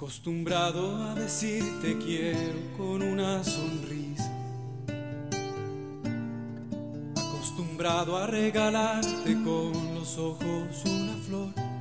Acostumbrado a decirte quiero con una sonrisa, acostumbrado a regalarte con los ojos una flor.